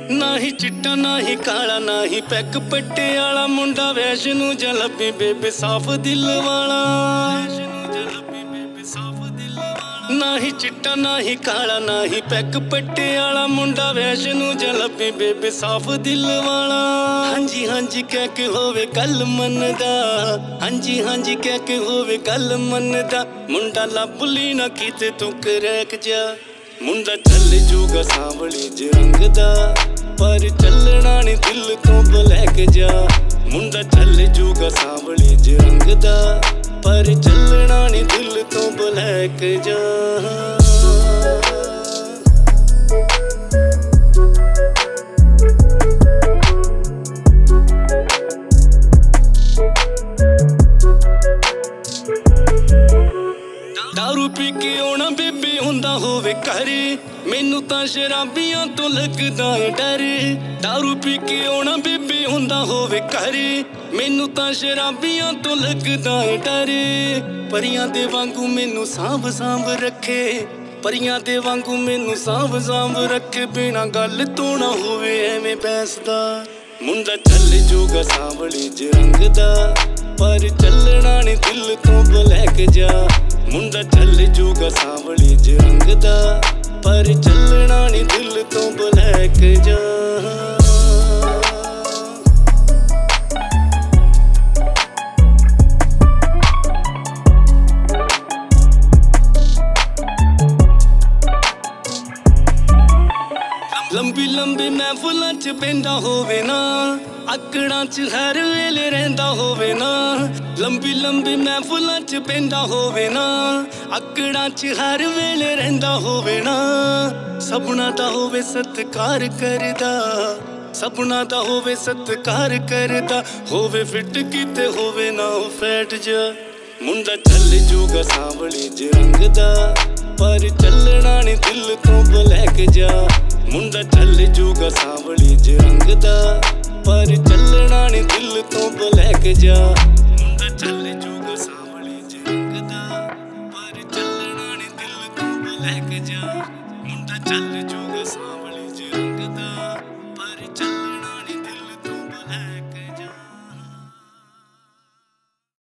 ਨਾ ਹੀ ਚਿੱਟਾ ਨਾ ਹੀ ਕਾਲਾ ਨਾ ਹੀ ਪੈਕ ਪੱਟੇ ਵਾਲਾ ਮੁੰਡਾ ਵੈਸ਼ਨੂੰ ਜਲਬੀ ਬੇਬੇ ਸਾਫ ਦਿਲ ਵਾਲਾ। ਨਾ ਹੀ ਚਿੱਟਾ ਨਾ ਹੀ ਕਾਲਾ ਨਾ ਹੀ ਪੈਕ ਪੱਟੇ ਵਾਲਾ ਮੁੰਡਾ ਵੈਸ਼ਨੂੰ ਜਲਬੀ ਬੇਬੇ ਸਾਫ ਦਿਲ ਵਾਲਾ। ਹਾਂਜੀ ਹਾਂਜੀ ਕਹਿ ਕੇ ਹੋਵੇ ਗੱਲ ਮੰਨਦਾ, ਹਾਂਜੀ ਹਾਂਜੀ ਕਹਿ ਕੇ ਹੋਵੇ ਗੱਲ ਮੰਨਦਾ। ਮੁੰਡਾ ਲੱਭ ਲਈ ਨਾ ਕਿਤੇ ਤੂੰ ਕਰੈਕ ਜਾ, ਮੁੰਡਾ ਚੱਲ ਜੂਗਾ ਸਾਂਵਲੀ ਜ ਰੰਗ ਦਾ ਪਰ ਚੱਲਣਾ ਨੀ ਦਿਲ ਤੋਂ ਬਲੈਕ ਜਾ। ਮੁੰਡਾ ਚੱਲ ਜੂਗਾ ਸਾਂਵਲੀ ਜ ਰੰਗ ਦਾ ਪਰ ਚੱਲਣਾ ਨੀ ਦਿਲ ਤੋਂ ਬਲੈਕ ਜਾ। ਦਾਰੂ ਪੀ ਕੇ ਆਉਣਾ ਬੇਬੇ ਹੁੰਦਾ ਹੋਵੇ ਘਰ, ਮੈਨੂੰ ਤਾਂ ਸ਼ਰਾਬੀਆਂ ਤੋਂ ਲੱਗਦਾ ਏ ਡਰ। ਦਾਰੂ ਪੀ ਕੇ ਆਉਣਾ ਬੇਬੇ ਹੁੰਦਾ ਹੋਵੇ ਘਰ, ਮੈਨੂੰ ਤਾਂ ਸ਼ਰਾਬੀਆਂ ਤੋਂ ਲੱਗਦਾ ਏ ਡਰ। ਪਰੀਆਂ ਦੇ ਵਾਂਗੂ ਮੈਨੂੰ ਸਾਂਭ ਸਾਂਭ ਰੱਖੇ, ਪਰੀਆਂ ਦੇ ਵਾਂਗੂ ਮੈਨੂੰ ਸਾਂਭ ਸਾਂਭ ਰੱਖੇ। ਬਿਨਾਂ ਗੱਲ ਤੋਂ ਨਾ ਹੋਵੇ ਐਵੇਂ ਬੈਸਦਾ, ਮੁੰਡਾ ਚੱਲ ਜੂਗਾ ਸਾਂਵਲੀ ਜ ਰੰਗ ਦਾ ਪਰ ਚੱਲਣਾ ਨੀ ਦਿਲ ਤੋਂ ਬਲੈਕ ਜਾ। ਮੁੰਡਾ ਚੱਲ ਜੂਗਾ ਸਾਂਵਲੀ ਜ ਰੰਗ ਦਾ ਪਰ ਚੱਲਣਾ ਨੀ ਦਿਲ ਤੋਂ ਬਲੈਕ ਜਾ। ਲੰਬੀ ਲੰਬੀ ਮਹਿਫਲਾਂ ਚ ਬਹਿੰਦਾ ਹੋਵੇ ਨਾ, ਆਕੜਾਂ ਚ ਹਰ ਵੇਲੇ ਰਹਿੰਦਾ ਹੋਵੇ ਨਾ। ਲੰਬੀ ਲੰਬੀ ਮਹਿਫਲਾਂ ਚ ਬਹਿੰਦਾ ਹੋਵੇ ਨਾ, ਆਕੜਾਂ ਚ ਹਰ ਵੇਲੇ ਰਹਿੰਦਾ ਹੋਵੇ ਨਾ। ਸਭਨਾਂ ਦਾ ਹੋਵੇ ਸਤਿਕਾਰ ਕਰਦਾ, ਸਭਨਾਂ ਦਾ ਹੋਵੇ ਸਤਿਕਾਰ ਕਰਦਾ। ਹੋਵੇ ਫਿੱਟ ਕਿਤੇ ਹੋਵੇ ਨਾ ਉਹ ਫੈਟ ਜਾ, ਮੁੰਡਾ ਚੱਲ ਜੂਗਾ ਸਾਂਵਲੀ ਜ ਰੰਗ ਦਾ ਪਰ ਚੱਲਣਾ ਨੀ ਦਿਲ ਤੋਂ ਬਲੈਕ ਜਾ। ਮੁੰਡਾ ਚੱਲ ਜੂਗਾ ਸਾਂਵਲੀ ਜ ਰੰਗ ਦਾ ਪਰ ਚੱਲਣਾ ਨੀ ਦਿਲ ਤੋਂ ਬਲੈਕ ਜਾ। ਮੁੰਡਾ ਚੱਲ ਜੂਗਾ ਸਾਂਵਲੀ ਜ ਰੰਗ ਦਾ ਪਰ ਚੱਲਣਾ ਨੀ ਦਿਲ ਤੋਂ ਬਲੈਕ ਜਾ। ਮੁੰਡਾ ਚੱਲ ਜੂਗਾ ਸਾਂਵਲੀ ਜ ਰੰਗ ਦਾ